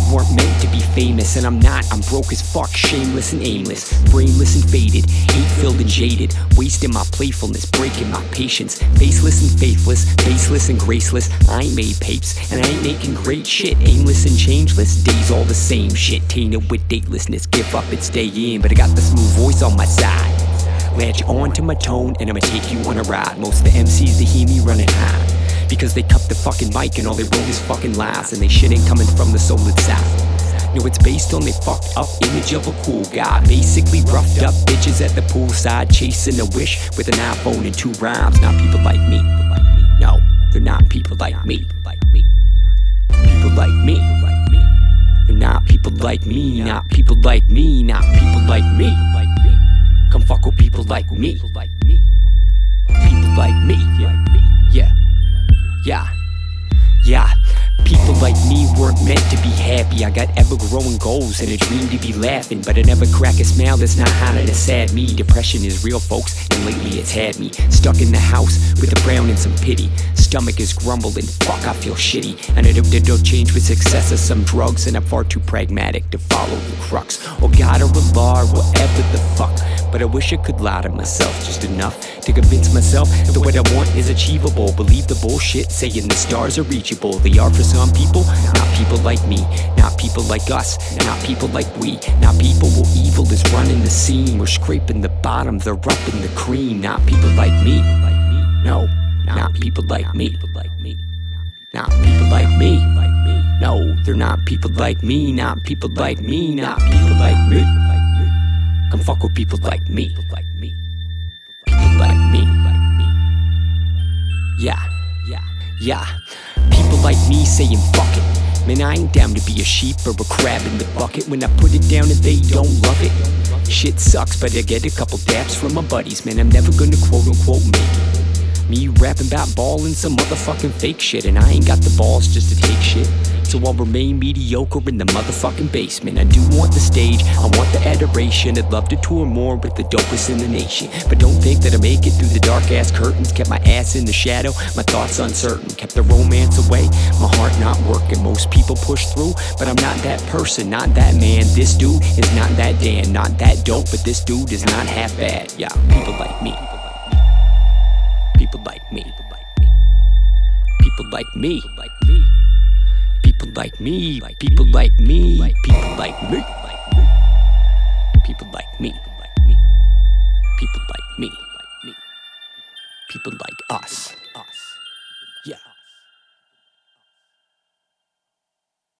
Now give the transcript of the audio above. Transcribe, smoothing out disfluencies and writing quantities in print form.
weren't meant to be famous, and I'm not. I'm broke as fuck, shameless and aimless, brainless and faded, hate-filled and jaded, wasting my playfulness, breaking my patience, faceless and faithless, faceless and graceless. I ain't made papes, and I ain't making great shit, aimless and changeless, days all the same shit, tainted with datelessness. Give up and stay in, but I got the smooth voice on my side. Latch on to my tone and I'ma take you on a ride. Most of the MCs, they hear me running high because they cup the fucking mic and all they wrote is fucking lies, and they shit ain't coming from the solid south. No, it's based on their fucked up image of a cool guy, basically roughed up bitches at the poolside chasing a wish with an iPhone and 2 rhymes. Not people like me. No, they're not people like me. People like me. They're not people like me. Not people like me. Not people like me. Come fuck with people like me. People like me. Yeah. People like me weren't meant to be happy. I got ever-growing goals and a dream to be laughing, but I never crack a smile that's not hot and a sad me. Depression is real, folks, and lately it's had me stuck in the house with a frown and some pity. Stomach is grumbling, fuck, I feel shitty. And I don't change with success or some drugs, and I'm far too pragmatic to follow the crux, or God or Allah or whatever the fuck. But I wish I could lie to myself just enough to convince myself that what I want is achievable. Believe the bullshit saying the stars are reachable. They are for some people, not people like me, not people like us, not people like we, not people where evil is running the scene. We're scraping the bottom, they're up in the cream. Not people like me, no, not people like me, not people like me, no, they're not people like me, not people like me, not people like me. Come fuck with people like me. People like me. Yeah. People like me saying fuck it. Man, I ain't down to be a sheep or a crab in the bucket when I put it down and they don't love it. Shit sucks, but I get a couple daps from my buddies. Man, I'm never gonna quote unquote make it. Me rapping about ballin' some motherfucking fake shit, and I ain't got the balls just to take shit. So I'll remain mediocre in the motherfucking basement. I do want the stage, I want the adoration. I'd love to tour more with the dopest in the nation, but don't think that I make it through the dark ass curtains. Kept my ass in the shadow, my thoughts uncertain. Kept the romance away, my heart not working. Most people push through, but I'm not that person, not that man. This dude is not that Dan, not that dope, but this dude is not half bad. Yeah, people like me. People like me. People like me. People like me. People like me. People like me. People like me. People like me. People like us.